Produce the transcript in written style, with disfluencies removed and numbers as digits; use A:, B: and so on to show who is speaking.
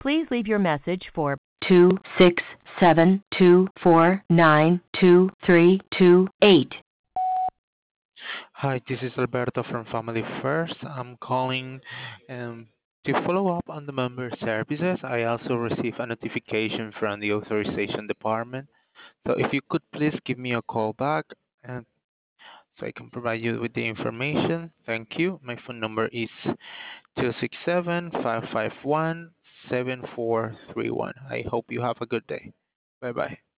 A: Please leave your message for 26724923228.
B: Hi, this is Alberto from Family First. I'm calling um, to follow up on the member services. I also received a notification from the authorization department. So if you could please give me a call back and so I can provide you with the information. Thank you. My phone number is 267-551-7431. I hope you have a good day. Bye bye.